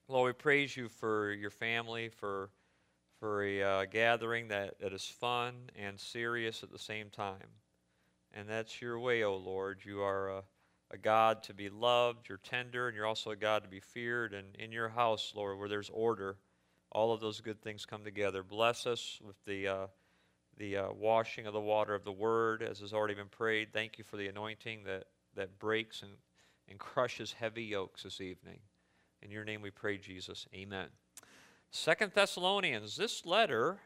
Lord, we praise you for your family, for a gathering that is fun and serious at the same time. And that's your way, O Lord. You are a God to be loved, you're tender, and you're also a God to be feared. And in your house, Lord, where there's order, all of those good things come together. Bless us with the washing of the water of the Word, as has already been prayed. Thank you for the anointing that breaks and crushes heavy yokes this evening. In your name we pray, Jesus. Amen. Second Thessalonians, this letter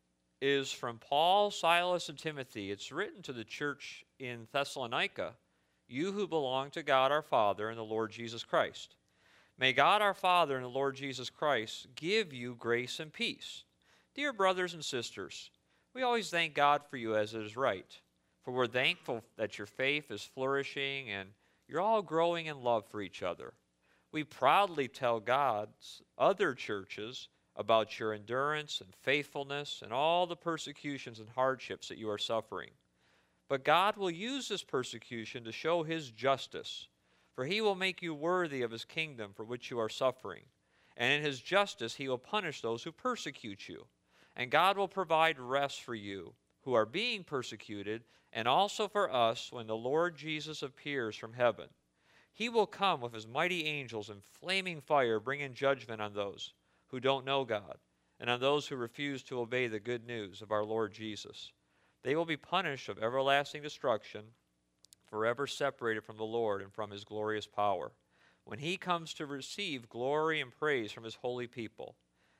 is from Paul, Silas, and Timothy. It's written to the church in Thessalonica, you who belong to God our Father and the Lord Jesus Christ. May God our Father and the Lord Jesus Christ give you grace and peace. Dear brothers and sisters, we always thank God for you as it is right, for we're thankful that your faith is flourishing and you're all growing in love for each other. We proudly tell God's other churches about your endurance and faithfulness and all the persecutions and hardships that you are suffering. But God will use this persecution to show his justice, for he will make you worthy of his kingdom for which you are suffering. And in his justice he will punish those who persecute you. And God will provide rest for you who are being persecuted, and also for us when the Lord Jesus appears from heaven. He will come with his mighty angels in flaming fire, bringing judgment on those who don't know God, and on those who refuse to obey the good news of our Lord Jesus. They will be punished of everlasting destruction, forever separated from the Lord and from his glorious power, when he comes to receive glory and praise from his holy people.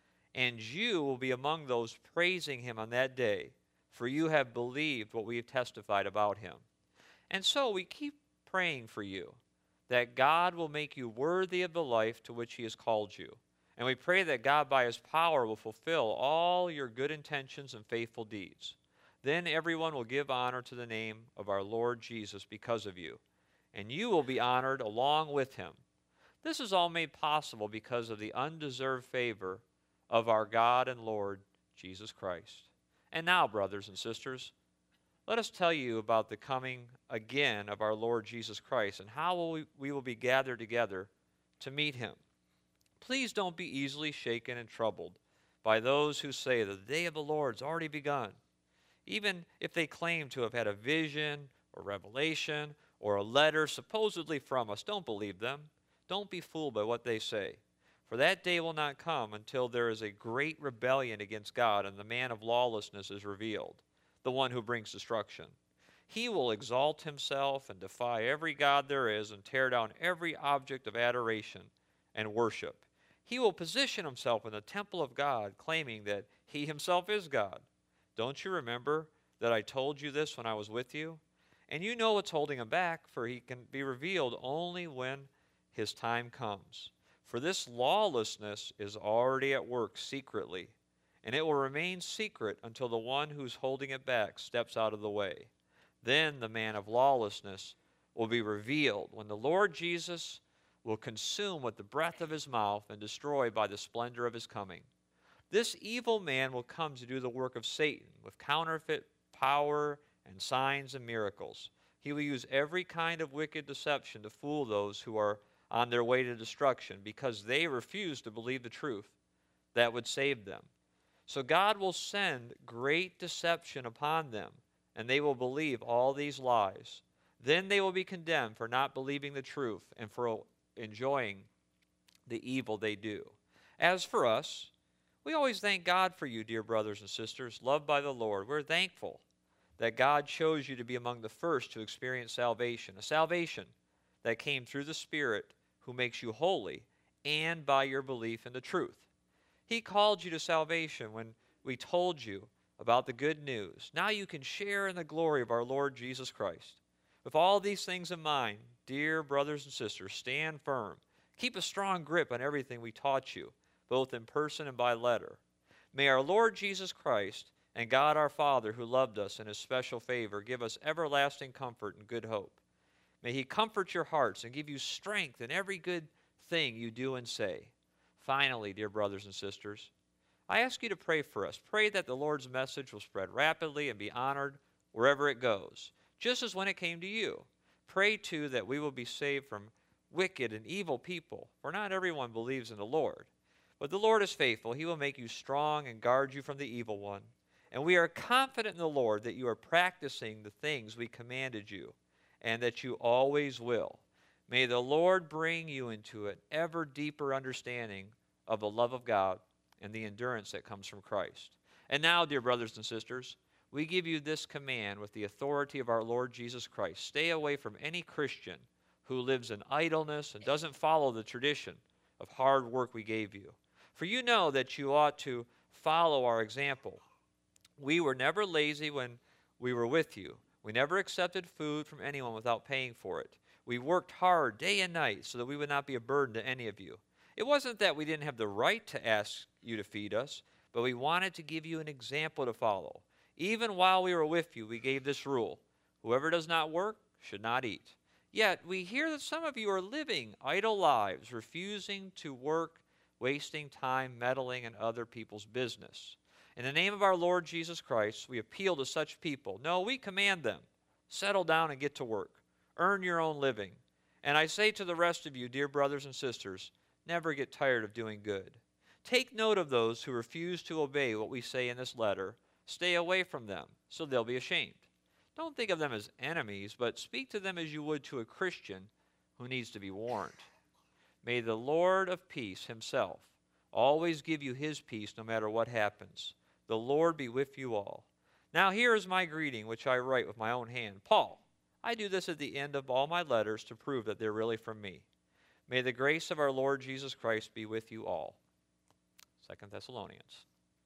And you will be among those praising him on that day, for you have believed what we have testified about him. And so we keep praying for you, that God will make you worthy of the life to which he has called you. And we pray that God by his power will fulfill all your good intentions and faithful deeds. Then everyone will give honor to the name of our Lord Jesus because of you, and you will be honored along with him. This is all made possible because of the undeserved favor of our God and Lord Jesus Christ. And now, brothers and sisters, let us tell you about the coming again of our Lord Jesus Christ and how we will be gathered together to meet him. Please don't be easily shaken and troubled by those who say that the day of the Lord's already begun. Even if they claim to have had a vision or revelation or a letter supposedly from us, don't believe them. Don't be fooled by what they say. For that day will not come until there is a great rebellion against God and the man of lawlessness is revealed, the one who brings destruction. He will exalt himself and defy every god there is and tear down every object of adoration and worship. He will position himself in the temple of God, claiming that he himself is God. Don't you remember that I told you this when I was with you? And you know what's holding him back, for he can be revealed only when his time comes. For this lawlessness is already at work secretly, and it will remain secret until the one who's holding it back steps out of the way. Then the man of lawlessness will be revealed, when the Lord Jesus will consume with the breath of his mouth and destroy by the splendor of his coming. This evil man will come to do the work of Satan with counterfeit power and signs and miracles. He will use every kind of wicked deception to fool those who are on their way to destruction, because they refuse to believe the truth that would save them. So God will send great deception upon them, and they will believe all these lies. Then they will be condemned for not believing the truth and for enjoying the evil they do. As for us, we always thank God for you, dear brothers and sisters, loved by the Lord. We're thankful that God chose you to be among the first to experience salvation, a salvation that came through the Spirit who makes you holy, and by your belief in the truth. He called you to salvation when we told you about the good news. Now you can share in the glory of our Lord Jesus Christ. With all these things in mind, dear brothers and sisters, stand firm. Keep a strong grip on everything we taught you, both in person and by letter. May our Lord Jesus Christ and God our Father, who loved us in his special favor, give us everlasting comfort and good hope. May he comfort your hearts and give you strength in every good thing you do and say. Finally, dear brothers and sisters, I ask you to pray for us. Pray that the Lord's message will spread rapidly and be honored wherever it goes, just as when it came to you. Pray, too, that we will be saved from wicked and evil people, for not everyone believes in the Lord. But the Lord is faithful. He will make you strong and guard you from the evil one. And we are confident in the Lord that you are practicing the things we commanded you, and that you always will. May the Lord bring you into an ever deeper understanding of the love of God and the endurance that comes from Christ. And now, dear brothers and sisters, we give you this command with the authority of our Lord Jesus Christ. Stay away from any Christian who lives in idleness and doesn't follow the tradition of hard work we gave you. For you know that you ought to follow our example. We were never lazy when we were with you. We never accepted food from anyone without paying for it. We worked hard day and night so that we would not be a burden to any of you. It wasn't that we didn't have the right to ask you to feed us, but we wanted to give you an example to follow. Even while we were with you, we gave this rule: whoever does not work should not eat. Yet we hear that some of you are living idle lives, refusing to work, wasting time meddling in other people's business. In the name of our Lord Jesus Christ, we appeal to such people. No, we command them: settle down and get to work. Earn your own living. And I say to the rest of you, dear brothers and sisters, never get tired of doing good. Take note of those who refuse to obey what we say in this letter. Stay away from them, so they'll be ashamed. Don't think of them as enemies, but speak to them as you would to a Christian who needs to be warned. May the Lord of peace himself always give you his peace no matter what happens. The Lord be with you all. Now here is my greeting, which I write with my own hand. Paul. I do this at the end of all my letters to prove that they're really from me. May the grace of our Lord Jesus Christ be with you all. 2 Thessalonians.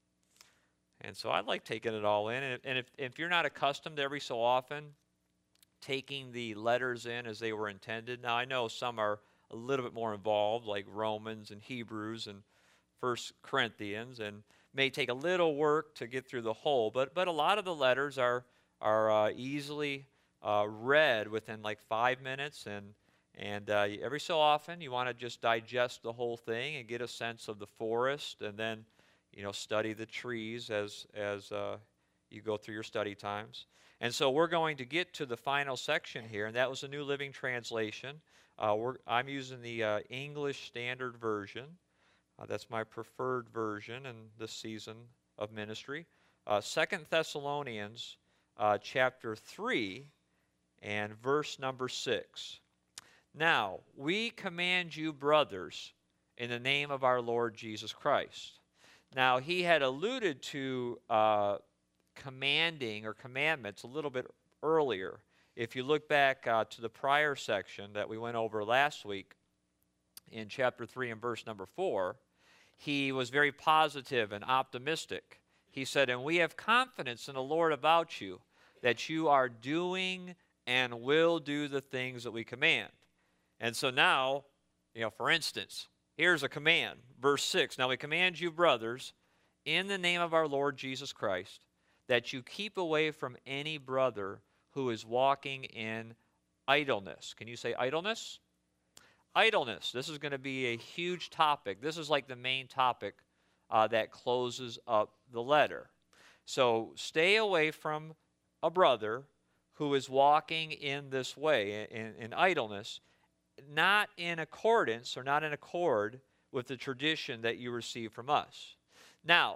And so I like taking it all in. And if you're not accustomed to every so often taking the letters in as they were intended, now I know some are a little bit more involved, like Romans and Hebrews and 1 Corinthians, and may take a little work to get through the whole, but a lot of the letters are easily read within like 5 minutes, and every so often you want to just digest the whole thing and get a sense of the forest, and then study the trees as you go through your study times. And so we're going to get to the final section here, and that was the New Living Translation. I'm using the English Standard Version. That's my preferred version in this season of ministry. 2 Thessalonians chapter 3 and verse number 6. Now, we command you, brothers, in the name of our Lord Jesus Christ. Now, he had alluded to commanding or commandments a little bit earlier. If you look back to the prior section that we went over last week in chapter 3 and verse number 4, he was very positive and optimistic. He said, and we have confidence in the Lord about you, that you are doing and will do the things that we command. And so now, for instance, here's a command. Verse 6, now we command you, brothers, in the name of our Lord Jesus Christ, that you keep away from any brother who is walking in idleness. Can you say idleness? Idleness. This is going to be a huge topic. This is like the main topic that closes up the letter. So stay away from a brother who is walking in this way, in idleness, not in accordance or not in accord with the tradition that you receive from us. Now,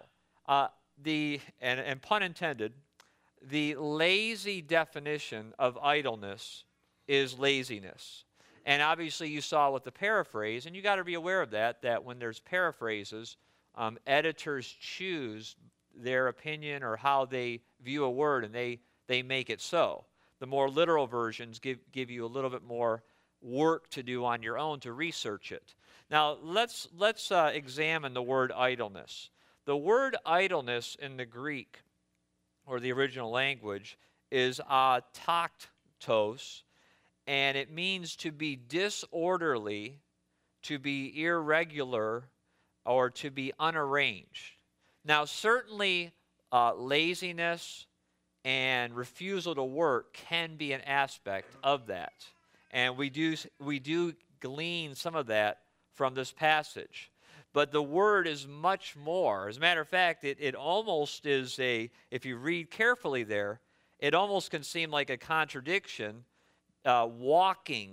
and pun intended, the lazy definition of idleness is laziness. And obviously you saw with the paraphrase, and you got to be aware of that when there's paraphrases, editors choose their opinion or how they view a word, and they make it so. The more literal versions give you a little bit more work to do on your own to research it. Now, let's examine the word idleness. The word idleness in the Greek, or the original language, is taktos, and it means to be disorderly, to be irregular, or to be unarranged. Now, certainly laziness and refusal to work can be an aspect of that. And we do glean some of that from this passage. But the word is much more. As a matter of fact, it almost is if you read carefully there, it almost can seem like a contradiction, walking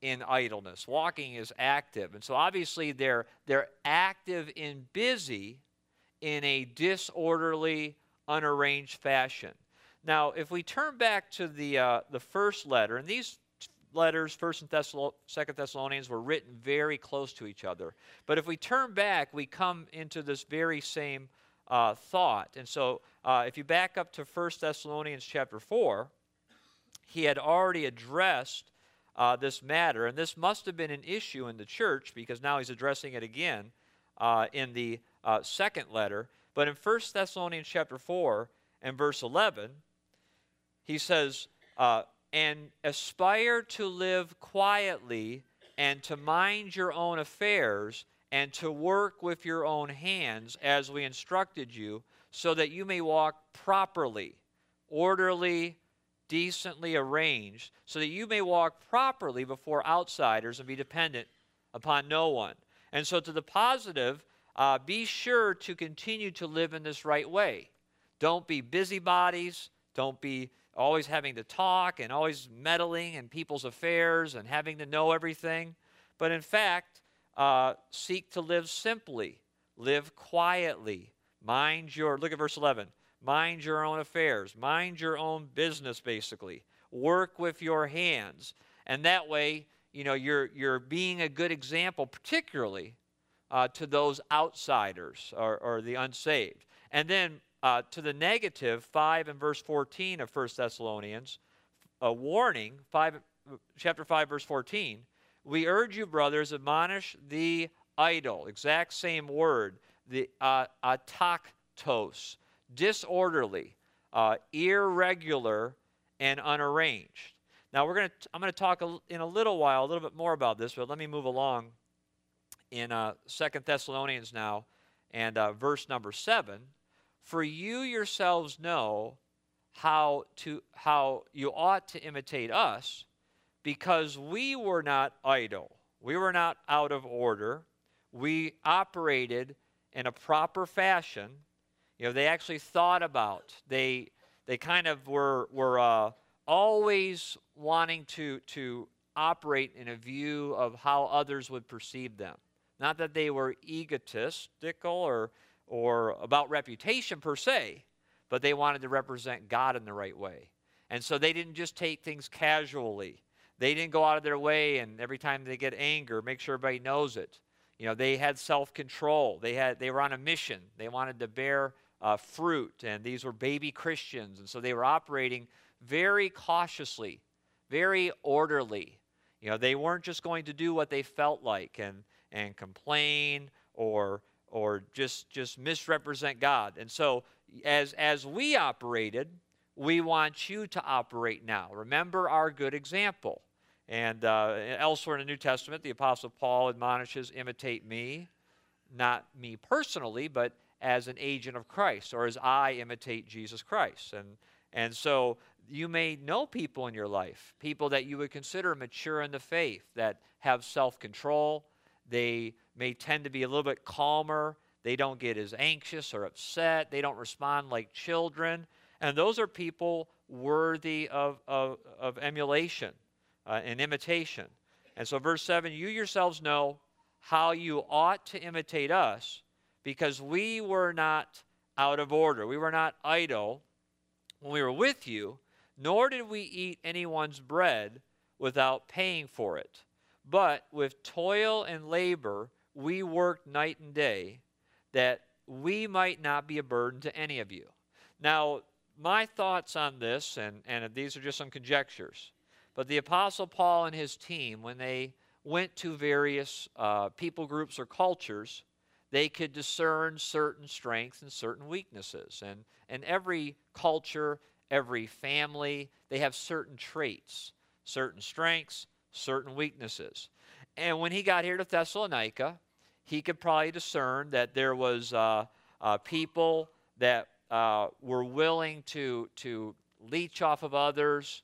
in idleness. Walking is active. And so obviously they're active and busy in a disorderly, unarranged fashion. Now, if we turn back to the first letter, and these letters, 1st and 2nd Thessalonians, were written very close to each other. But if we turn back, we come into this very same thought. And so if you back up to 1 Thessalonians chapter 4, he had already addressed this matter, and this must have been an issue in the church because now he's addressing it again in the second letter. But in 1 Thessalonians chapter 4 and verse 11, he says, and aspire to live quietly and to mind your own affairs and to work with your own hands as we instructed you, so that you may walk properly, orderly, decently arranged, so that you may walk properly before outsiders and be dependent upon no one. And so to the positive, be sure to continue to live in this right way. Don't be busybodies. Don't be always having to talk and always meddling in people's affairs and having to know everything. But in fact, seek to live simply, live quietly, look at verse 11, mind your own affairs, mind your own business basically, work with your hands. And that way, you're being a good example, particularly to those outsiders or the unsaved. And then to the negative, 5 and verse 14 of 1 Thessalonians, a warning, chapter 5, verse 14, we urge you, brothers, admonish the idle, exact same word, the ataktos, disorderly, irregular, and unarranged. Now, I'm going to talk in a little while, a little bit more about this, but let me move along in 2 Thessalonians now, and verse number 7. For you yourselves know how you ought to imitate us, because we were not idle. We were not out of order. We operated in a proper fashion. They actually thought about. They kind of were always wanting to operate in a view of how others would perceive them. Not that they were egotistical or about reputation per se, but they wanted to represent God in the right way. And so they didn't just take things casually. They didn't go out of their way and every time they get anger, make sure everybody knows it. They had self-control. They were on a mission. They wanted to bear fruit, and these were baby Christians. And so they were operating very cautiously, very orderly. They weren't just going to do what they felt like and complain or just misrepresent God. And so as we operated, we want you to operate now. Remember our good example. And elsewhere in the New Testament, the Apostle Paul admonishes, imitate me, not me personally, but as an agent of Christ, or as I imitate Jesus Christ. And so you may know people in your life, people that you would consider mature in the faith, that have self-control. They may tend to be a little bit calmer. They don't get as anxious or upset. They don't respond like children. And those are people worthy of emulation and imitation. And so verse 7, you yourselves know how you ought to imitate us, because we were not out of order. We were not idle when we were with you, nor did we eat anyone's bread without paying for it. But with toil and labor we worked night and day, that we might not be a burden to any of you. Now, my thoughts on this, and these are just some conjectures, but the Apostle Paul and his team, when they went to various people groups or cultures, they could discern certain strengths and certain weaknesses. And every culture, every family, they have certain traits, certain strengths, certain weaknesses. And when he got here to Thessalonica, he could probably discern that there was people that were willing to leech off of others,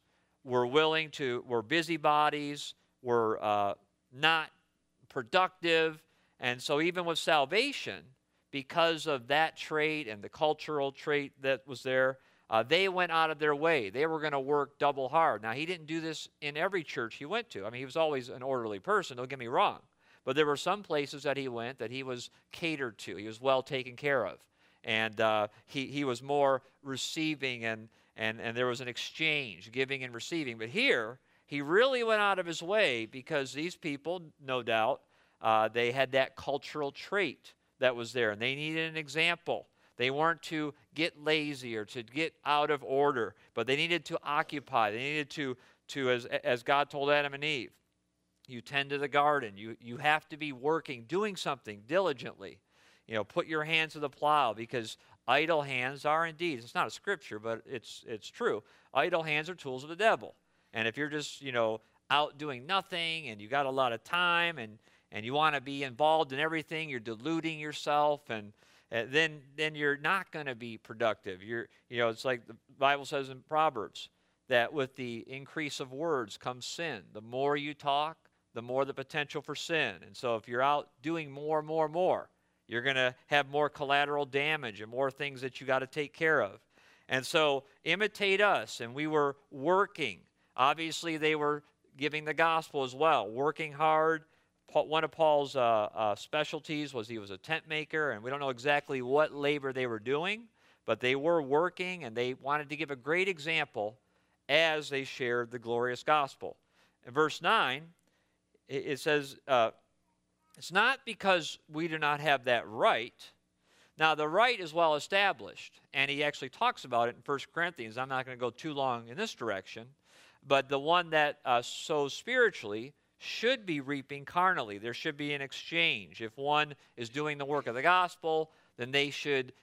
were busybodies, were not productive. And so even with salvation, because of that trait and the cultural trait that was there, They went out of their way. They were going to work double hard. Now, he didn't do this in every church he went to. I mean, he was always an orderly person, don't get me wrong. But there were some places that he went that he was catered to. He was well taken care of. And he was more receiving, and there was an exchange, giving and receiving. But here, he really went out of his way because these people, no doubt, they had that cultural trait that was there, and they needed an example. They weren't to get lazy or to get out of order, but they needed to occupy. They needed to as God told Adam and Eve, you tend to the garden. You have to be working, doing something diligently. You know, put your hands to the plow, because idle hands are indeed, it's not a scripture, but it's true. Idle hands are tools of the devil. And if you're just, out doing nothing and you got a lot of time and you want to be involved in everything, you're deluding yourself, and then you're not going to be productive. It's like the Bible says in Proverbs that with the increase of words comes sin. The more you talk, the more the potential for sin. And so if you're out doing more, you're going to have more collateral damage and more things that you got to take care of. And so imitate us, and we were working. Obviously, they were giving the gospel as well, working hard. One of Paul's specialties was he was a tent maker, and we don't know exactly what labor they were doing, but they were working, and they wanted to give a great example as they shared the glorious gospel. In verse 9, it says, it's not because we do not have that right. Now, the right is well established, and he actually talks about it in 1 Corinthians. I'm not going to go too long in this direction, but the one that sows spiritually should be reaping carnally. There should be an exchange. If one is doing the work of the gospel, then they should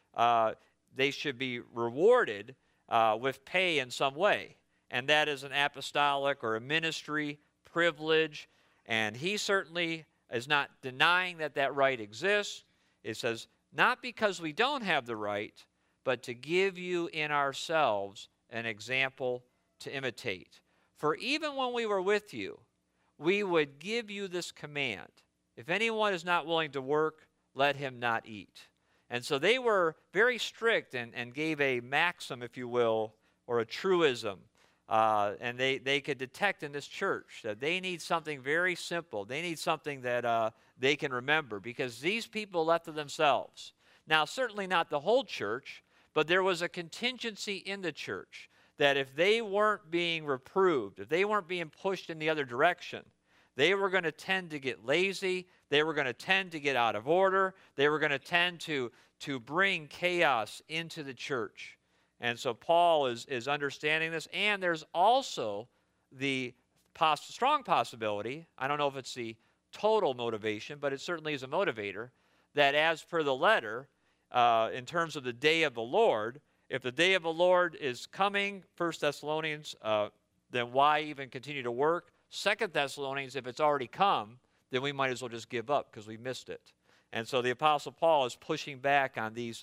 be rewarded with pay in some way, and that is an apostolic or a ministry privilege. And he certainly is not denying that right exists. It says, not because we don't have the right, but to give you in ourselves an example to imitate. For even when we were with you, we would give you this command. If anyone is not willing to work, let him not eat. And so they were very strict and gave a maxim, if you will, or a truism. And they could detect in this church that they need something very simple. They need something that they can remember, because these people left to themselves. Now, certainly not the whole church, but there was a contingency in the church that if they weren't being reproved, if they weren't being pushed in the other direction, they were going to tend to get lazy. They were going to tend to get out of order. They were going to tend to bring chaos into the church. And so Paul is understanding this. And there's also the strong possibility, I don't know if it's the total motivation, but it certainly is a motivator, that as per the letter, in terms of the day of the Lord, if the day of the Lord is coming, 1 Thessalonians, then why even continue to work? 2 Thessalonians, if it's already come, then we might as well just give up because we missed it. And so the Apostle Paul is pushing back on these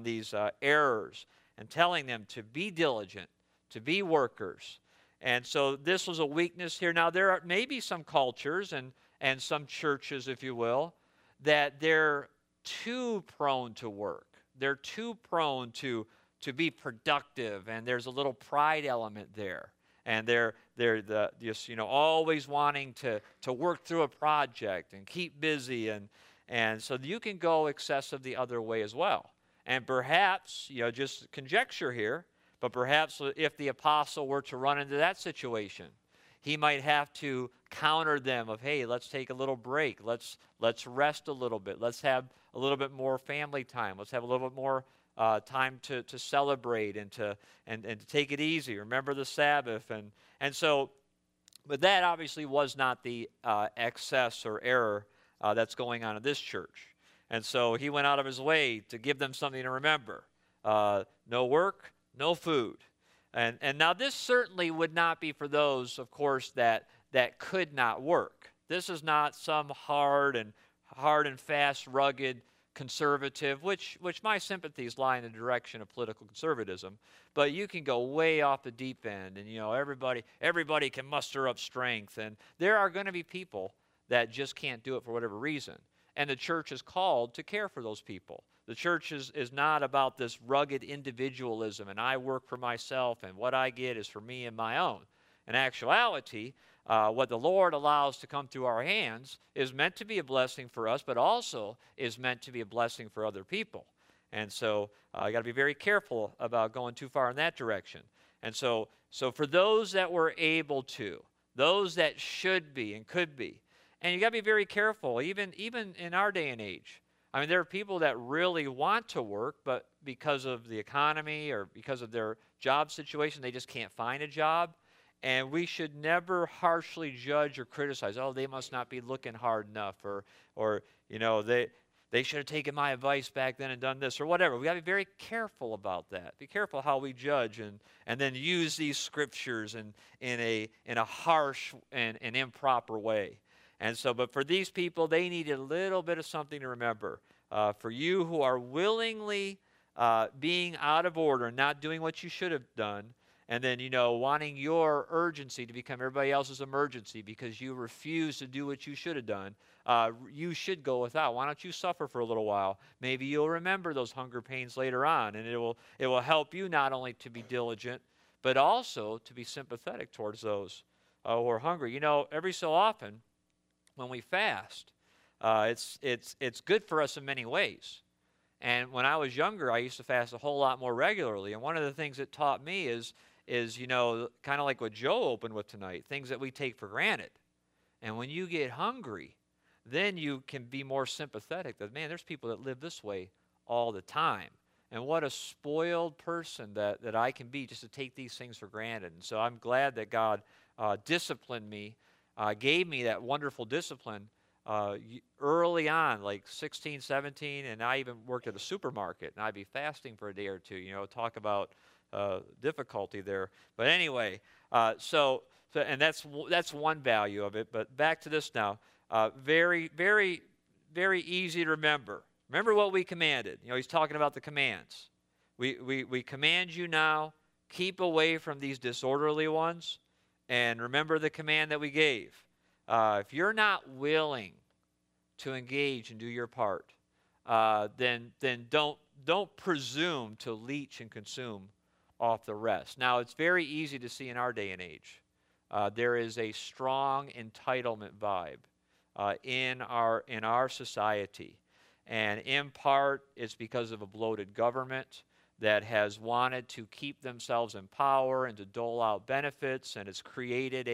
errors and telling them to be diligent, to be workers. And so this was a weakness here. Now, there are maybe some cultures and some churches, if you will, that they're too prone to work. They're too prone to be productive, and there's a little pride element there. And they're just always wanting to work through a project and keep busy, and so you can go excessive the other way as well. And perhaps, just conjecture here, but perhaps if the apostle were to run into that situation, he might have to counter them of, hey, let's take a little break. Let's rest a little bit. Let's have a little bit more family time. Let's have a little bit more time to celebrate and to take it easy. Remember the Sabbath. And so, but that obviously was not the excess or error that's going on in this church. And so he went out of his way to give them something to remember. No work, no food. And now this certainly would not be for those, of course, that could not work. This is not some hard and fast, rugged conservative, which my sympathies lie in the direction of political conservatism. But you can go way off the deep end, and everybody can muster up strength. And there are going to be people that just can't do it for whatever reason. And the church is called to care for those people. The church is not about this rugged individualism, and I work for myself, and what I get is for me and my own. In actuality, what the Lord allows to come through our hands is meant to be a blessing for us, but also is meant to be a blessing for other people. And so you got to be very careful about going too far in that direction. And so for those that were able to, those that should be and could be, and you got to be very careful, even in our day and age. I mean, there are people that really want to work, but because of the economy or because of their job situation, they just can't find a job. And we should never harshly judge or criticize, oh, they must not be looking hard enough, or you know, they should have taken my advice back then and done this, or whatever. We got to be very careful about that. Be careful how we judge and then use these scriptures in a harsh and improper way. And so, but for these people, they needed a little bit of something to remember. For you who are willingly being out of order, not doing what you should have done, and then, you know, wanting your urgency to become everybody else's emergency because you refuse to do what you should have done, you should go without. Why don't you suffer for a little while? Maybe you'll remember those hunger pains later on, and it will help you not only to be diligent, but also to be sympathetic towards those who are hungry. You know, every so often, when we fast, it's good for us in many ways. And when I was younger, I used to fast a whole lot more regularly. And one of the things it taught me is you know, kind of like what Joe opened with tonight, things that we take for granted. And when you get hungry, then you can be more sympathetic that, man, there's people that live this way all the time. And what a spoiled person that I can be just to take these things for granted. And so I'm glad that God disciplined me, gave me that wonderful discipline early on, like 16, 17, and I even worked at a supermarket, and I'd be fasting for a day or two, you know, talk about difficulty there. But anyway, so and that's one value of it. But back to this now. Very, very, very easy to remember. Remember what we commanded. You know, he's talking about the commands. We command you now, keep away from these disorderly ones, and remember the command that we gave. If you're not willing to engage and do your part, then don't presume to leech and consume off the rest. Now, it's very easy to see in our day and age. There is a strong entitlement vibe in our society, and in part it's because of a bloated government that has wanted to keep themselves in power and to dole out benefits, and it's created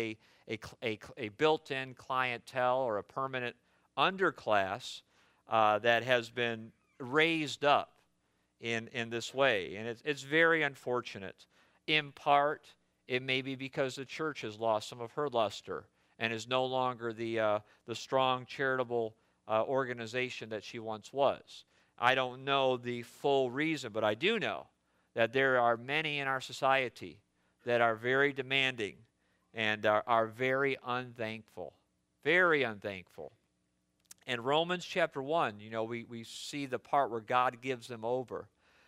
a built-in clientele or a permanent underclass that has been raised up in this way. And it's very unfortunate. In part, it may be because the church has lost some of her luster and is no longer the strong charitable organization that she once was. I don't know the full reason, but I do know that there are many in our society that are very demanding and are very unthankful. Very unthankful. In Romans chapter 1, you know, we see the part where God gives them over.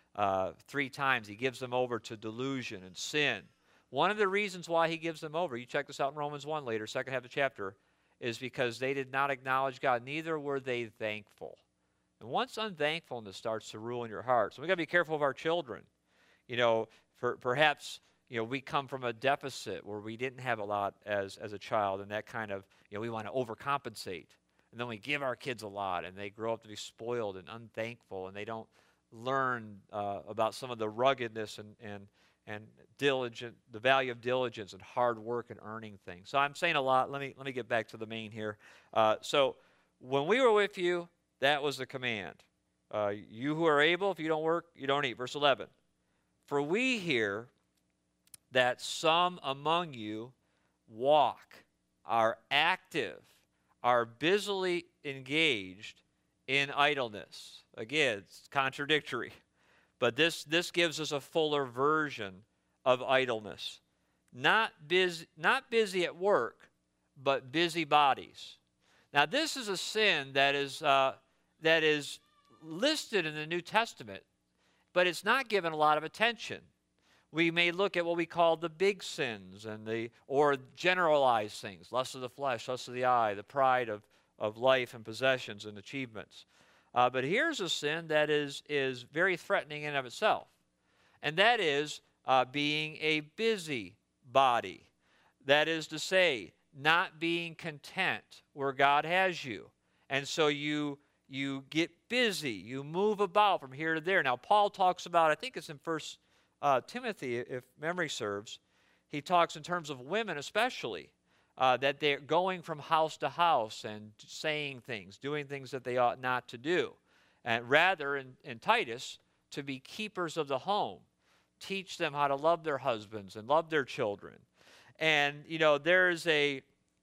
3 times he gives them over to delusion and sin. One of the reasons why he gives them over, you check this out in Romans 1 later, second half of the chapter, is because they did not acknowledge God, neither were they thankful. And once unthankfulness starts to rule in your heart, so we got to be careful of our children. You know, perhaps, you know, we come from a deficit where we didn't have a lot as a child, and that kind of, you know, we want to overcompensate. And then we give our kids a lot, and they grow up to be spoiled and unthankful, and they don't learn about some of the ruggedness and diligent, the value of diligence and hard work and earning things. So I'm saying a lot. Let me get back to the main here. So when we were with you, that was the command. You who are able, if you don't work, you don't eat. Verse 11. For we hear that some among you walk, are active, are busily engaged in idleness. Again, it's contradictory. But this gives us a fuller version of idleness. Not busy at work, but busy bodies. Now, this is a sin that is listed in the New Testament, but it's not given a lot of attention. We may look at what we call the big sins or generalized things, lust of the flesh, lust of the eye, the pride of life and possessions and achievements. But here's a sin that is very threatening in and of itself, and that is being a busybody. That is to say, not being content where God has you. And so you get busy. You move about from here to there. Now, Paul talks about, I think it's in 1 Timothy, if memory serves, he talks in terms of women especially, that they're going from house to house and saying things, doing things that they ought not to do. And rather, in Titus, to be keepers of the home. Teach them how to love their husbands and love their children. And, there's a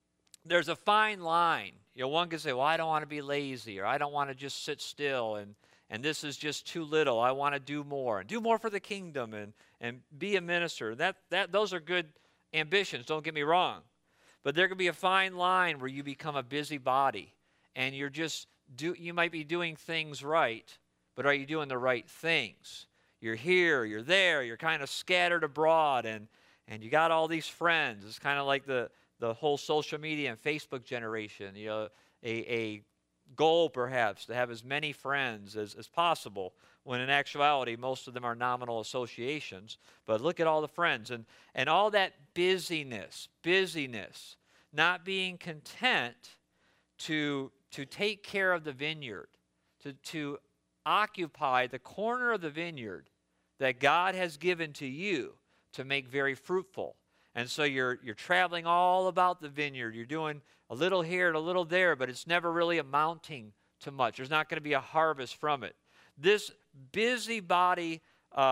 fine line. One can say, well, I don't want to be lazy, or I don't want to just sit still, and this is just too little. I want to do more, and do more for the kingdom, and be a minister. Those are good ambitions, don't get me wrong. But there can be a fine line where you become a busybody, and you might be doing things right, but are you doing the right things? You're here, you're there, you're kind of scattered abroad, and you got all these friends. It's kind of like the whole social media and Facebook generation. A goal perhaps to have as many friends as possible, when in actuality most of them are nominal associations. But look at all the friends and all that busyness, not being content to take care of the vineyard, to occupy the corner of the vineyard that God has given to you to make very fruitful. And so you're traveling all about the vineyard. You're doing a little here and a little there, but it's never really amounting to much. There's not going to be a harvest from it. This busybody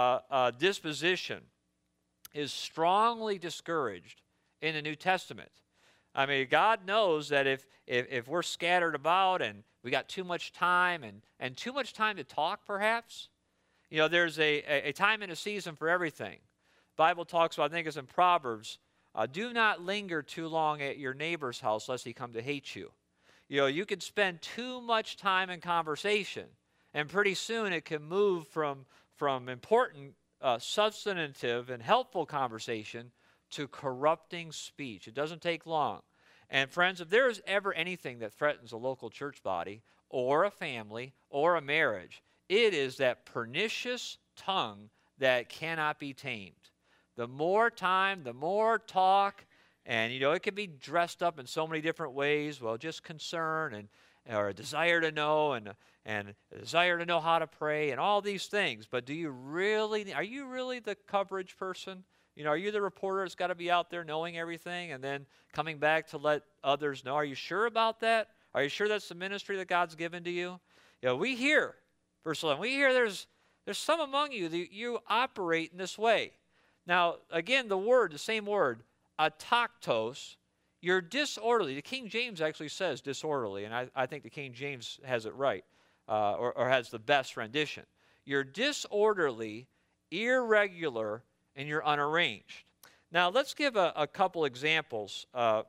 disposition is strongly discouraged in the New Testament. I mean, God knows that if we're scattered about and we got too much time and too much time to talk, perhaps, there's a time and a season for everything. The Bible talks about, I think it's in Proverbs, do not linger too long at your neighbor's house lest he come to hate you. You could spend too much time in conversation, and pretty soon it can move from important, substantive, and helpful conversation to corrupting speech. It doesn't take long. And friends, if there is ever anything that threatens a local church body or a family or a marriage, it is that pernicious tongue that cannot be tamed. The more time, the more talk, and it can be dressed up in so many different ways. Well, just concern or a desire to know and a desire to know how to pray and all these things. But are you really the coverage person? Are you the reporter that's got to be out there knowing everything and then coming back to let others know? Are you sure about that? Are you sure that's the ministry that God's given to you? We hear, verse 11, there's some among you that you operate in this way. Now, again, the same word, ataktos, you're disorderly. The King James actually says disorderly, and I think the King James has it right, or has the best rendition. You're disorderly, irregular, and you're unarranged. Now, let's give a couple examples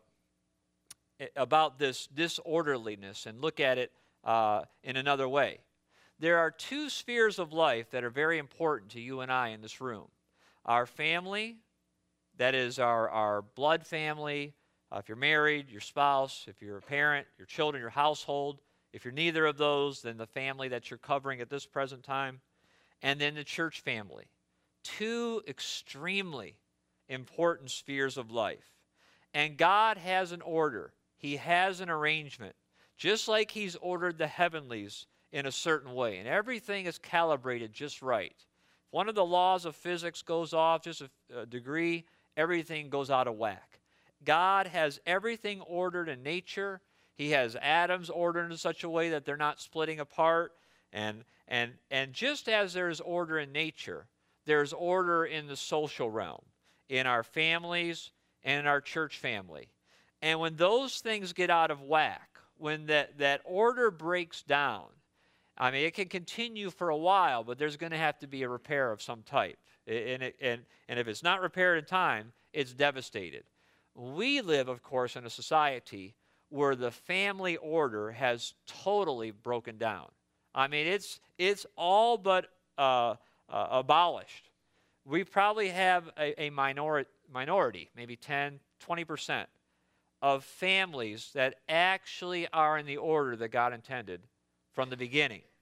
about this disorderliness and look at it in another way. There are two spheres of life that are very important to you and I in this room. Our family, that is our blood family. If you're married, your spouse. If you're a parent, your children, your household. If you're neither of those, then the family that you're covering at this present time. And then the church family. Two extremely important spheres of life. And God has an order. He has an arrangement. Just like He's ordered the heavenlies in a certain way. And everything is calibrated just right. If one of the laws of physics goes off just a degree, everything goes out of whack. God has everything ordered in nature. He has atoms ordered in such a way that they're not splitting apart. And just as there's order in nature, there's order in the social realm, in our families and in our church family. And when those things get out of whack, when that order breaks down, I mean, it can continue for a while, but there's going to have to be a repair of some type. And if it's not repaired in time, it's devastated. We live, of course, in a society where the family order has totally broken down. I mean, it's all but abolished. We probably have a minority, maybe 10, 20%, of families that actually are in the order that God intended from the beginning.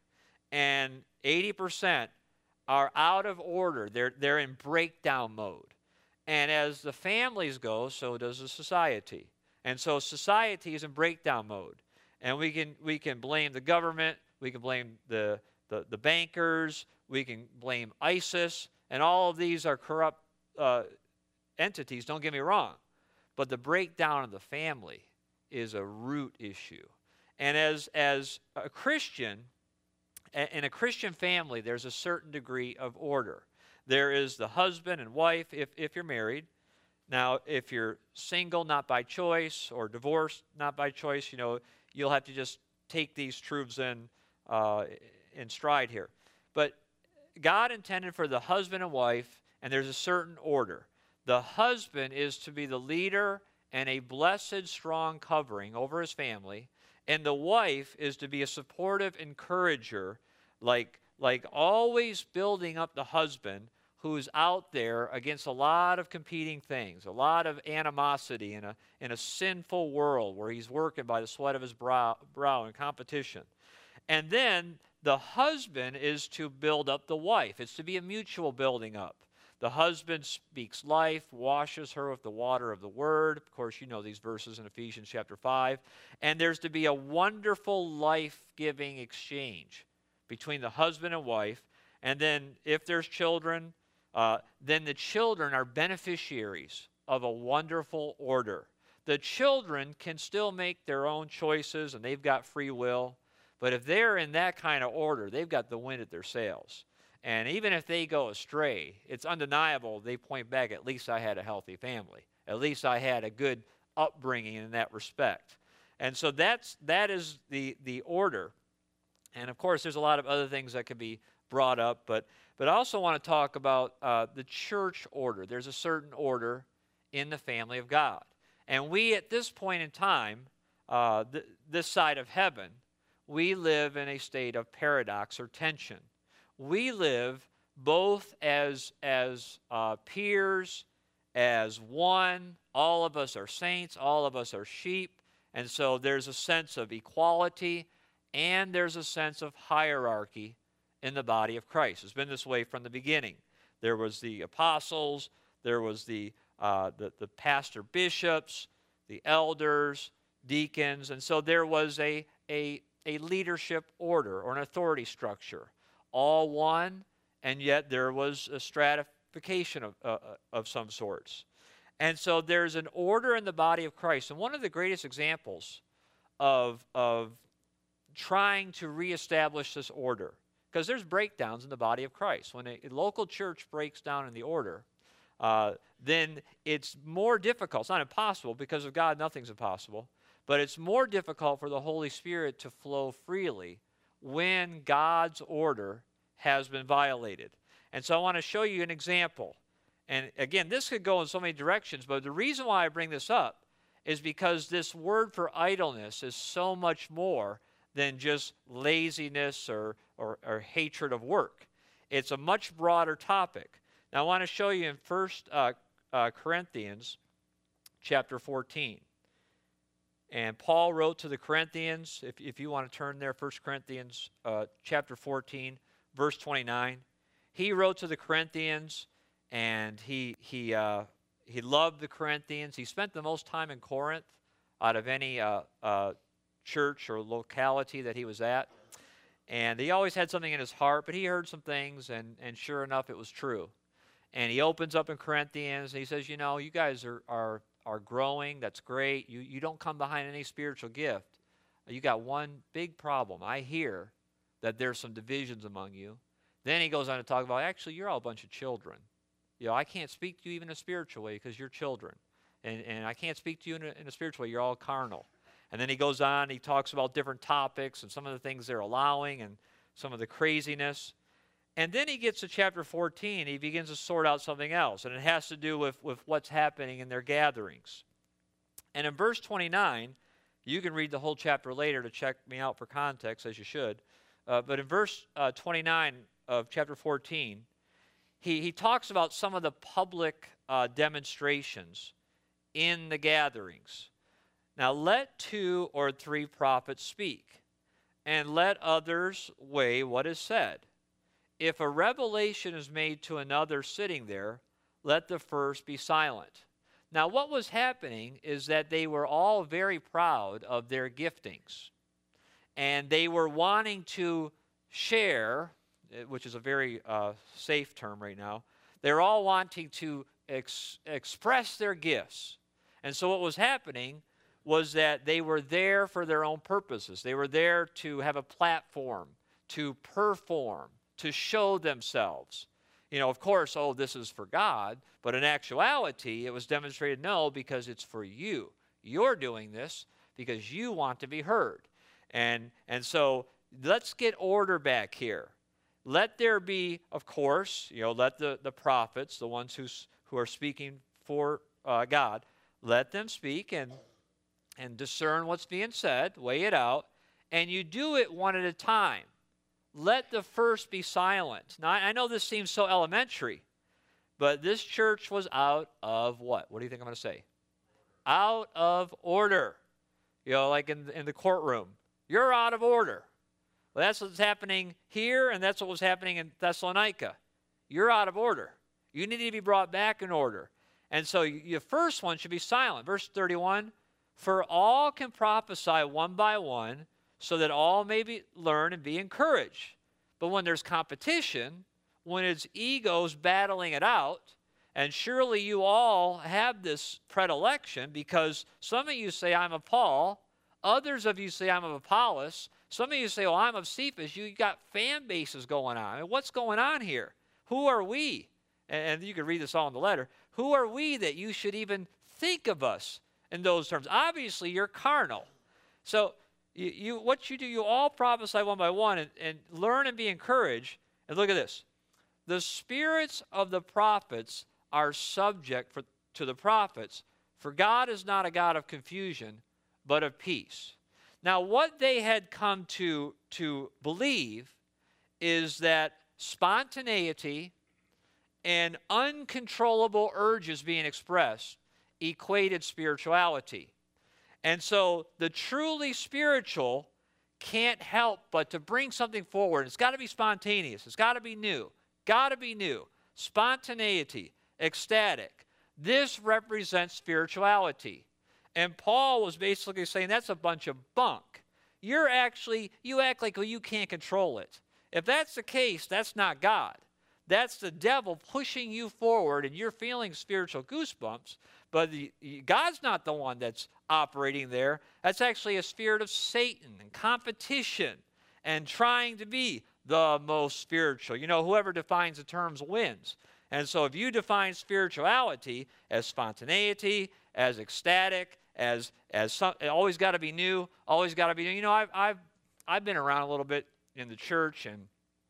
and 80% are out of order. They're in breakdown mode. And as the families go, so does the society. And so society is in breakdown mode. And we can blame the government, we can blame the bankers, we can blame ISIS, and all of these are corrupt entities, don't get me wrong. But the breakdown of the family is a root issue. And as a Christian, in a Christian family, there's a certain degree of order. There is the husband and wife if you're married. Now, if you're single, not by choice, or divorced, not by choice, you'll have to just take these truths in stride here. But God intended for the husband and wife, and there's a certain order. The husband is to be the leader and a blessed, strong covering over his family, and the wife is to be a supportive encourager, like always building up the husband who's out there against a lot of competing things, a lot of animosity in a sinful world where he's working by the sweat of his brow in competition. And then the husband is to build up the wife. It's to be a mutual building up. The husband speaks life, washes her with the water of the word. Of course, you know these verses in Ephesians chapter 5. And there's to be a wonderful life-giving exchange between the husband and wife. And then if there's children, then the children are beneficiaries of a wonderful order. The children can still make their own choices, and they've got free will. But if they're in that kind of order, they've got the wind at their sails. And even if they go astray, it's undeniable they point back, at least I had a healthy family. At least I had a good upbringing in that respect. And so that is the order. And of course, there's a lot of other things that could be brought up, but I also want to talk about the church order. There's a certain order in the family of God. And we, at this point in time, this side of heaven, we live in a state of paradox or tension. We live both as peers, as one. All of us are saints. All of us are sheep. And so there's a sense of equality, and there's a sense of hierarchy in the body of Christ. It's been this way from the beginning. There was the apostles, there was the pastor bishops, the elders, deacons, and so there was a leadership order or an authority structure. All one, and yet there was a stratification of some sorts. And so there's an order in the body of Christ. And one of the greatest examples of trying to reestablish this order, because there's breakdowns in the body of Christ. When a local church breaks down in the order, then it's more difficult. It's not impossible, because of God nothing's impossible, but it's more difficult for the Holy Spirit to flow freely when God's order has been violated. And so I want to show you an example. And again, this could go in so many directions, but the reason why I bring this up is because this word for idleness is so much more than just laziness or hatred of work. It's a much broader topic. Now I want to show you in 1 Corinthians chapter 14. And Paul wrote to the Corinthians, if you want to turn there, 1 Corinthians chapter 14, verse 29. He wrote to the Corinthians, and he loved the Corinthians. He spent the most time in Corinth out of any church or locality that he was at. And he always had something in his heart, but he heard some things, and sure enough, it was true. And he opens up in Corinthians, and he says, you guys are growing. That's great. You don't come behind any spiritual gift. You got one big problem. I hear that there's some divisions among you. Then he goes on to talk about, actually, you're all a bunch of children. I can't speak to you even in a spiritual way because you're children. And I can't speak to you in a spiritual way. You're all carnal. And then he goes on, he talks about different topics and some of the things they're allowing and some of the craziness. And then he gets to chapter 14. He begins to sort out something else, and it has to do with what's happening in their gatherings. And in verse 29, you can read the whole chapter later to check me out for context, as you should. But in verse 29 of chapter 14, he talks about some of the public demonstrations in the gatherings. Now, let 2 or 3 prophets speak, and let others weigh what is said. If a revelation is made to another sitting there, let the first be silent. Now, what was happening is that they were all very proud of their giftings, and they were wanting to share, which is a very safe term right now. They're all wanting to express their gifts. And so what was happening was that they were there for their own purposes. They were there to have a platform, to perform, to show themselves. You know, of course, oh, this is for God, but in actuality, it was demonstrated, no, because it's for you. You're doing this because you want to be heard. And so let's get order back here. Let there be, of course, let the prophets, the ones who are speaking for God, let them speak and discern what's being said, weigh it out, and you do it one at a time. Let the first be silent. Now, I know this seems so elementary, but this church was out of what? What do you think I'm going to say? Out of order. Like in the courtroom. You're out of order. Well, that's what's happening here, and that's what was happening in Thessalonica. You're out of order. You need to be brought back in order. And so your first one should be silent. Verse 31, for all can prophesy one by one, so that all may learn and be encouraged. But when there's competition, when it's egos battling it out, and surely you all have this predilection, because some of you say, I'm of Paul, others of you say, I'm of Apollos, some of you say, well, I'm of Cephas. You got fan bases going on. I mean, what's going on here? Who are we? And you can read this all in the letter. Who are we that you should even think of us in those terms? Obviously, you're carnal. So what you do, you all prophesy one by one and learn and be encouraged. And look at this. The spirits of the prophets are subject to the prophets, for God is not a God of confusion, but of peace. Now, what they had come to believe is that spontaneity and uncontrollable urges being expressed equated spirituality. And so the truly spiritual can't help but to bring something forward. It's got to be spontaneous. It's got to be new. Got to be new. Spontaneity, ecstatic. This represents spirituality. And Paul was basically saying that's a bunch of bunk. You act like, well, you can't control it. If that's the case, that's not God. That's the devil pushing you forward, and you're feeling spiritual goosebumps. But God's not the one that's operating there. That's actually a spirit of Satan and competition and trying to be the most spiritual. Whoever defines the terms wins. And so if you define spirituality as spontaneity, as ecstatic, as always got to be new, always got to be new. I've been around a little bit in the church, and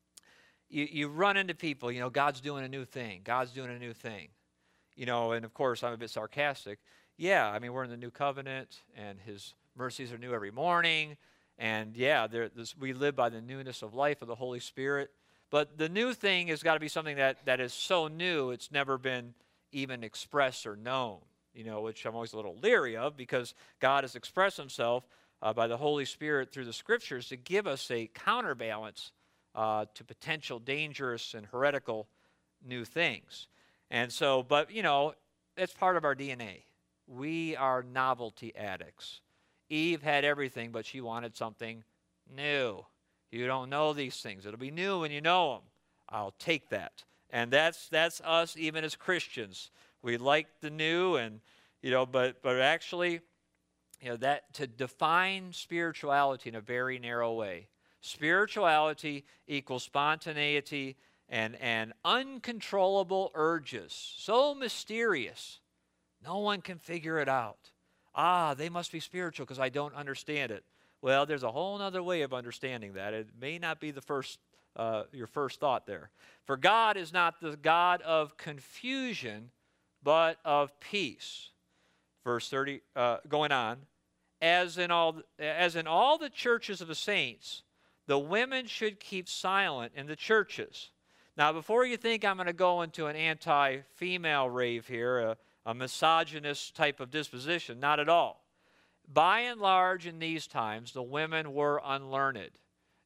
you run into people, God's doing a new thing. God's doing a new thing. And of course, I'm a bit sarcastic. Yeah, I mean, we're in the new covenant, and his mercies are new every morning. And yeah, we live by the newness of life of the Holy Spirit. But the new thing has got to be something that is so new, it's never been even expressed or known, which I'm always a little leery of, because God has expressed himself by the Holy Spirit through the Scriptures to give us a counterbalance to potential dangerous and heretical new things. And so, but, it's part of our DNA. We are novelty addicts. Eve had everything, but she wanted something new. You don't know these things. It'll be new when you know them. I'll take that. And that's us even as Christians. We like the new, and, but actually, that to define spirituality in a very narrow way. Spirituality equals spontaneity and uncontrollable urges. So mysterious. No one can figure it out. They must be spiritual because I don't understand it. Well, there's a whole other way of understanding that. It may not be your first thought there. For God is not the God of confusion, but of peace. Verse 30, going on. As in all the churches of the saints, the women should keep silent in the churches. Now, before you think I'm going to go into an anti-female rave here, a misogynist type of disposition, not at all. By and large, in these times, the women were unlearned.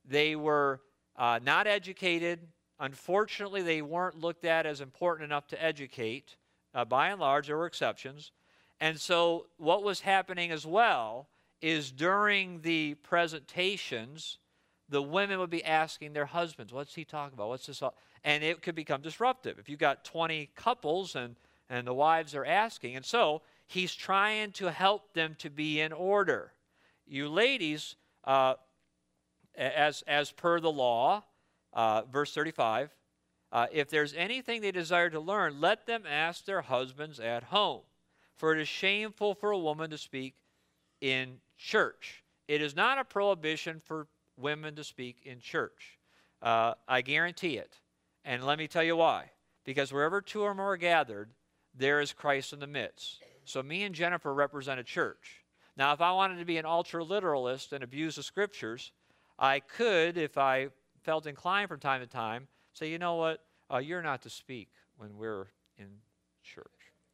They were not educated. Unfortunately, they weren't looked at as important enough to educate. By and large, there were exceptions. And so what was happening as well is during the presentations, the women would be asking their husbands, what's he talking about? What's this all? And it could become disruptive. If you've got 20 couples and the wives are asking. And so he's trying to help them to be in order. You ladies, as per the law, verse 35, if there's anything they desire to learn, let them ask their husbands at home. For it is shameful for a woman to speak in church. It is not a prohibition for women to speak in church. I guarantee it. And let me tell you why. Because wherever two or more are gathered, there is Christ in the midst. So me and Jennifer represent a church. Now, if I wanted to be an ultra-literalist and abuse the scriptures, I could, if I felt inclined from time to time, say, you know what, you're not to speak when we're in church.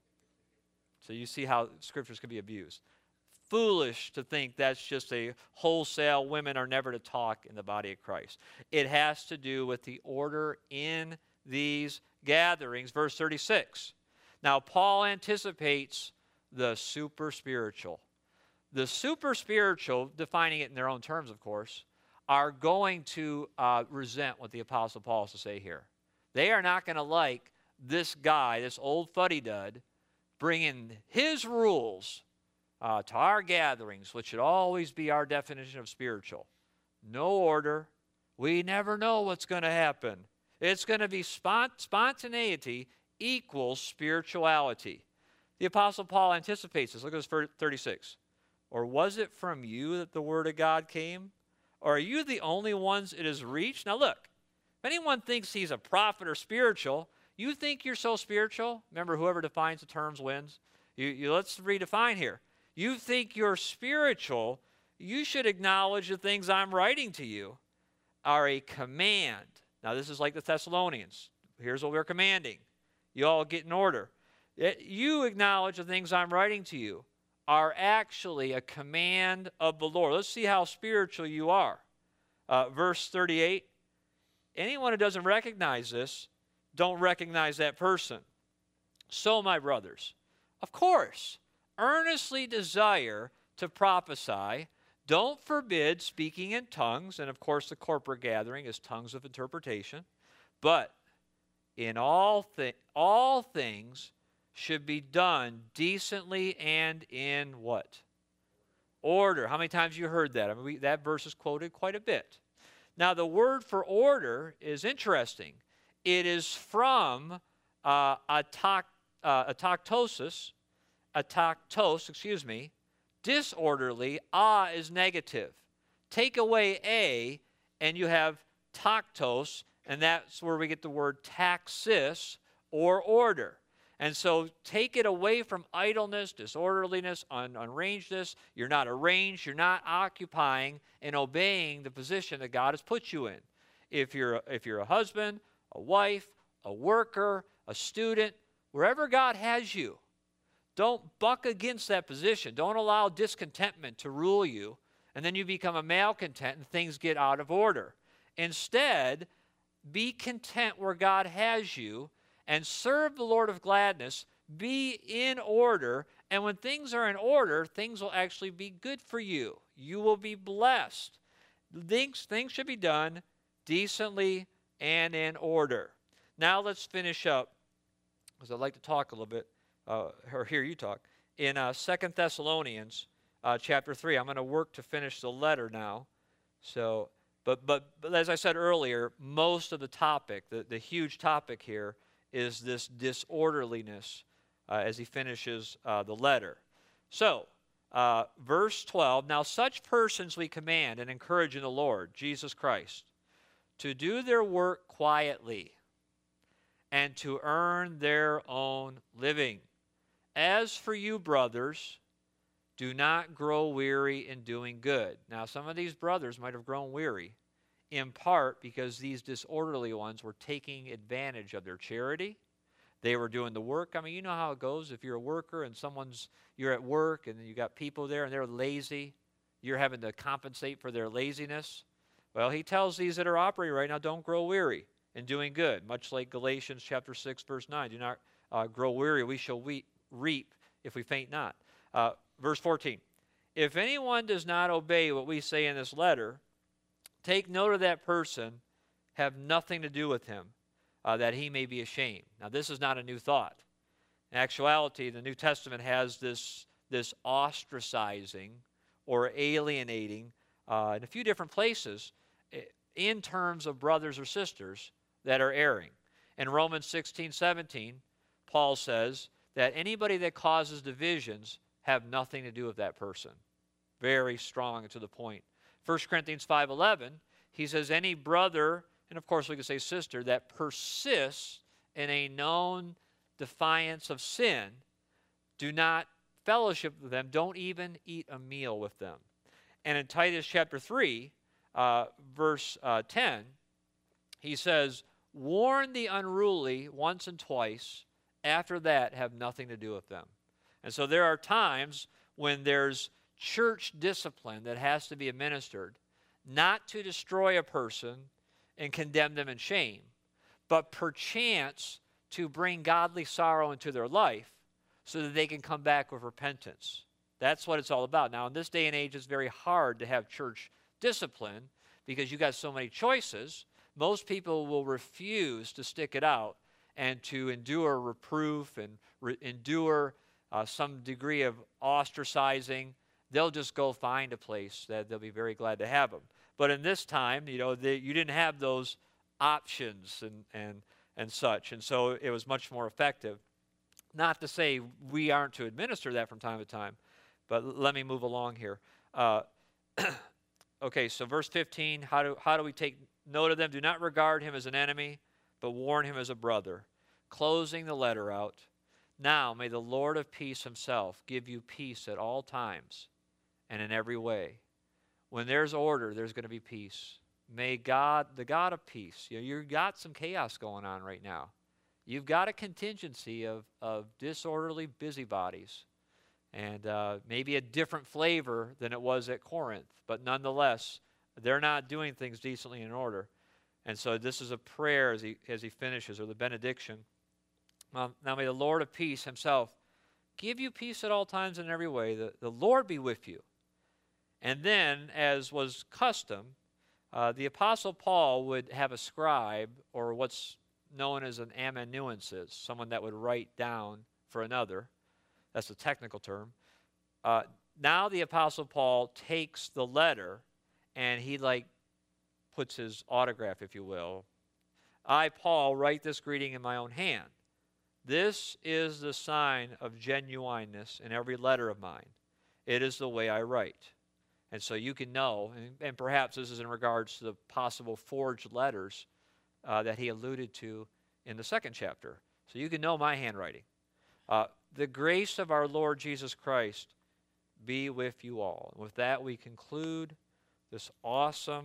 So you see how scriptures can be abused. Foolish to think that's just a wholesale, women are never to talk in the body of Christ. It has to do with the order in these gatherings. Verse 36. Now, Paul anticipates the super spiritual. The super spiritual, defining it in their own terms, of course, are going to resent what the Apostle Paul has to say here. They are not going to like this guy, this old fuddy-dud, bringing his rules to our gatherings, which should always be our definition of spiritual. No order. We never know what's going to happen. It's going to be spontaneity equals spirituality. The Apostle Paul anticipates this. Look at verse 36. Or was it from you that the word of God came? Or are you the only ones it has reached? Now look, if anyone thinks he's a prophet or spiritual, you think you're so spiritual? Remember, whoever defines the terms wins. Let's redefine here. You think you're spiritual, you should acknowledge the things I'm writing to you are a command. Now this is like the Thessalonians. Here's what we're commanding. You all get in order. You acknowledge the things I'm writing to you are actually a command of the Lord. Let's see how spiritual you are. Verse 38, anyone who doesn't recognize this, don't recognize that person. So, my brothers, of course, earnestly desire to prophesy. Don't forbid speaking in tongues. And, of course, the corporate gathering is tongues of interpretation. But in all things should be done decently and in what? Order. How many times have you heard that? I mean, that verse is quoted quite a bit. Now, the word for order is interesting. It is from atoktos, disorderly. Is negative. Take away a, and you have taktos, and that's where we get the word taxis, or order. And so take it away from idleness, disorderliness, unarrangedness. You're not arranged. You're not occupying and obeying the position that God has put you in. If you're a husband, a wife, a worker, a student, wherever God has you, don't buck against that position. Don't allow discontentment to rule you, and then you become a malcontent and things get out of order. Instead, be content where God has you and serve the Lord of gladness. Be in order, and when things are in order, things will actually be good for you. You will be blessed. Things should be done decently and in order. Now let's finish up, because I'd like to talk a little bit, or hear you talk. In 2 Thessalonians chapter 3, I'm going to work to finish the letter now. So, but as I said earlier, most of the topic, the huge topic here, is this disorderliness as he finishes the letter. So, verse 12, now such persons we command and encourage in the Lord, Jesus Christ, to do their work quietly and to earn their own living. As for you, brothers, do not grow weary in doing good. Now, some of these brothers might have grown weary, in part because these disorderly ones were taking advantage of their charity. They were doing the work. I mean, you know how it goes. If you're a worker and you're at work and you got people there and they're lazy, you're having to compensate for their laziness. Well, he tells these that are operating right now, don't grow weary in doing good, much like Galatians chapter 6, verse 9. Do not grow weary. We shall reap if we faint not. Verse 14. If anyone does not obey what we say in this letter, take note of that person, have nothing to do with him, that he may be ashamed. Now, this is not a new thought. In actuality, the New Testament has this ostracizing or alienating in a few different places in terms of brothers or sisters that are erring. In Romans 16:17, Paul says that anybody that causes divisions have nothing to do with that person. Very strong and to the point. 1 Corinthians 5:11, he says any brother, and of course we could say sister, that persists in a known defiance of sin, do not fellowship with them, don't even eat a meal with them. And in Titus chapter 3, verse 10, he says, warn the unruly once and twice, after that have nothing to do with them. And so there are times when there's church discipline that has to be administered, not to destroy a person and condemn them in shame, but perchance to bring godly sorrow into their life so that they can come back with repentance. That's what it's all about. Now, in this day and age, it's very hard to have church discipline because you got so many choices. Most people will refuse to stick it out and to endure reproof and endure some degree of ostracizing. They'll just go find a place that they'll be very glad to have them. But in this time, you didn't have those options and such, and so it was much more effective. Not to say we aren't to administer that from time to time, but let me move along here. Okay, so verse 15, how do we take note of them? Do not regard him as an enemy, but warn him as a brother. Closing the letter out. Now may the Lord of peace himself give you peace at all times and in every way. When there's order, there's going to be peace. May God, the God of peace, you've got some chaos going on right now. You've got a contingency of disorderly busybodies and maybe a different flavor than it was at Corinth, but nonetheless, they're not doing things decently in order. And so this is a prayer as he finishes, or the benediction. Now may the Lord of peace himself give you peace at all times and in every way. The Lord be with you. And then, as was custom, the Apostle Paul would have a scribe, or what's known as an amanuensis, someone that would write down for another. That's a technical term. Now the Apostle Paul takes the letter and he puts his autograph, if you will. I, Paul, write this greeting in my own hand. This is the sign of genuineness in every letter of mine. It is the way I write. And so you can know, and perhaps this is in regards to the possible forged letters that he alluded to in the second chapter. So you can know my handwriting. The grace of our Lord Jesus Christ be with you all. And with that, we conclude this awesome,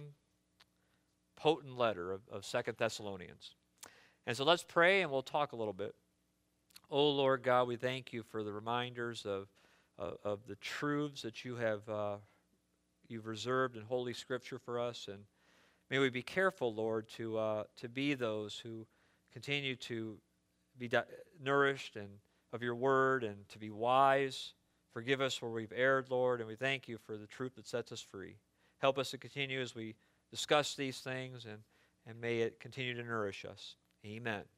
potent letter of 2 Thessalonians. And so let's pray, and we'll talk a little bit. Oh, Lord God, we thank you for the reminders of the truths that you have you've reserved in Holy Scripture for us. And may we be careful, Lord, to be those who continue to be nourished and of your word and to be wise. Forgive us where we've erred, Lord, and we thank you for the truth that sets us free. Help us to continue as we discuss these things, and may it continue to nourish us. Amen.